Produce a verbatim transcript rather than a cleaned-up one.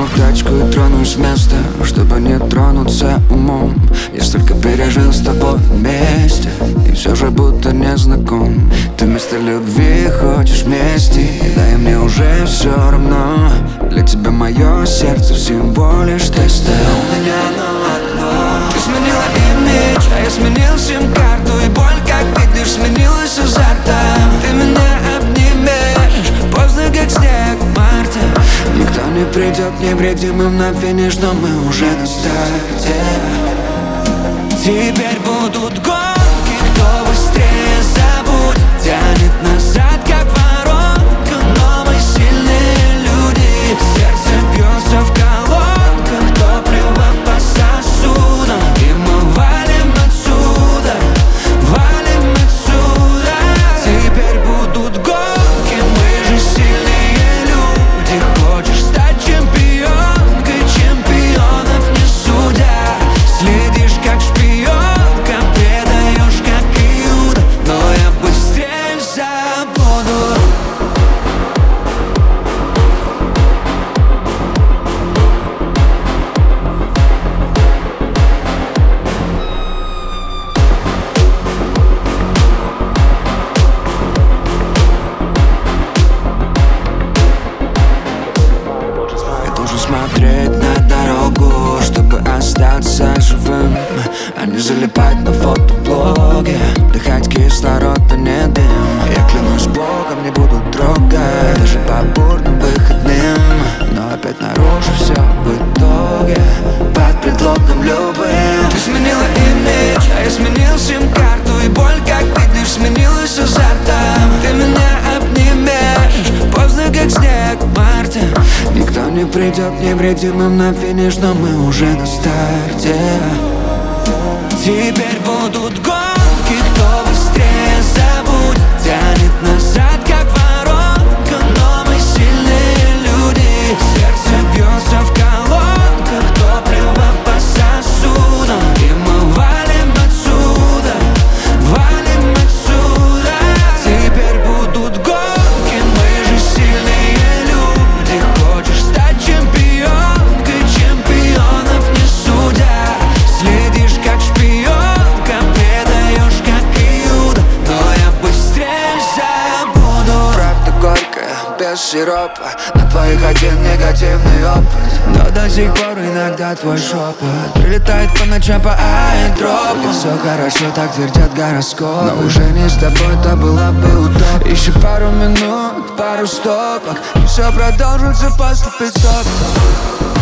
Сяду в тачку и тронусь с места, чтобы не тронуться умом. Я столько пережил с тобой вместе, и все же будто не знаком. Ты вместо любви хочешь мести, и дай мне уже все равно. Для тебя мое сердце всего лишь тесты. У меня на одно. Ты сменила имидж, а я сменил сим-карту, и боль, как видишь, сменилась азартом. Ты меня обнимешь, поздно как снег в марте. Никто не придет невредимым на финиш, но мы уже на старте. Теперь будут гонки, кто быстрее забудет. Тянет назад, как воронка, но мы сильные люди. Сердце бьется в колонках, топливо по сосудам, и мы валим отсюда, валим отсюда. Теперь будут гонки, мы же сильные люди. Хочешь стать чемпионкой, чемпионов не судя. Следишь как шпионка, предаешь как Иуда, но я быстрее забуду. Я должен смотреть на дорогу, чтобы остаться живым, а не залипать на фотоблоге, дыхать кислород, а не дым. Я клянусь Богом, не буду трогать даже по бурным выходным, но опять наружу все в итоге под предлогом любым. Ты сменила имидж, а я сменил сим-карту, и боль, как видишь, сменилась азартом. Ты меня обнимешь, поздно как снег в марте. Никто не придет невредимым на финиш, но мы уже на старте. Теперь будут гонки, кто быстрее забудет. Тянет назад, как воронка, но мы сильные люди. Сердце бьется в колонках, топливо по сосудам, и мы валим отсюда, валим отсюда. Теперь будут гонки, мы же сильные люди. Хочешь стать чемпионкой, чемпионов не судя. Следишь как шпионка, предаешь как Иуда, но я быстрее забуду. Правда горькая, без сиропа, на твоих один негативный опыт, но до сих пор иногда твой шепот прилетает по ночам по аэродропу. Все хорошо, так твердят гороскопы, но уже не с тобой, то была бы утопия. Еще пару минут, пару стопок, и все продолжится после пидстопа.